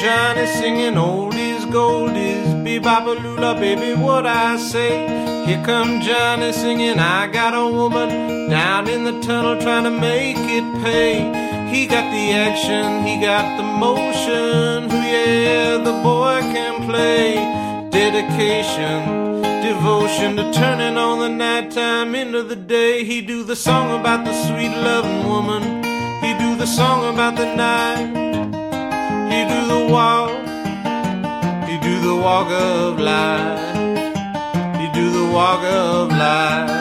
Johnny singing oldies, goldies, bebop-a-lula, baby, what I say. Here come Johnny singing, I got a woman down in the tunnel trying to make it pay. He got the action, he got the motion, oh yeah, the boy can play. Dedication, devotion to turning on the nighttime into the day. He do the song about the sweet loving woman, he do the song about the night, he do the walk, he do the walk of life, he do the walk of life.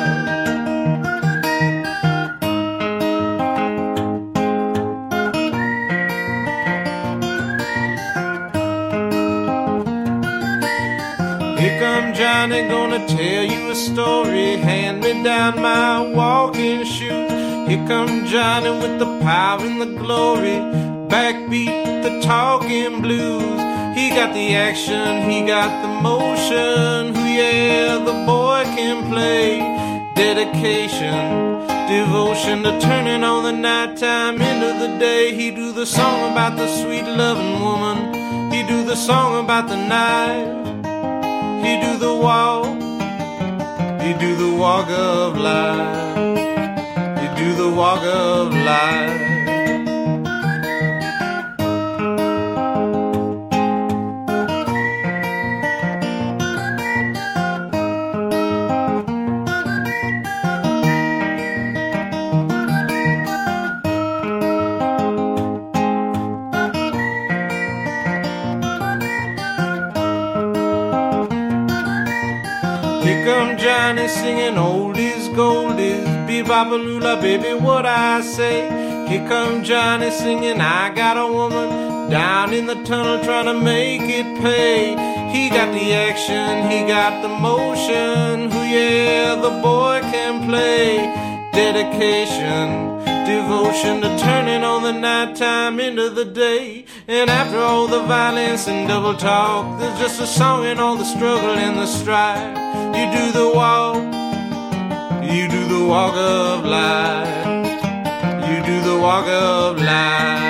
Here come Johnny, gonna tell you a story. Hand me down my walking shoes. Here come Johnny with the power and the glory. Backbeat, the talking blues. He got the action, he got the motion. Oh yeah, the boy can play. Dedication, devotion to turning on the nighttime into the day. He do the song about the sweet loving woman. He do the song about the night. He do the walk, he do the walk of life, he do the walk of life. Here come Johnny singing oldies, goldies, bebop-a-lula, baby, what I say. Here come Johnny singing, I got a woman down in the tunnel trying to make it pay. He got the action, he got the motion, oh yeah, the boy can play. Dedication, devotion to turning on the nighttime into the day. And after all the violence and double talk, there's just a song in all the struggle and the strife. You do the walk, you do the walk of life, you do the walk of life.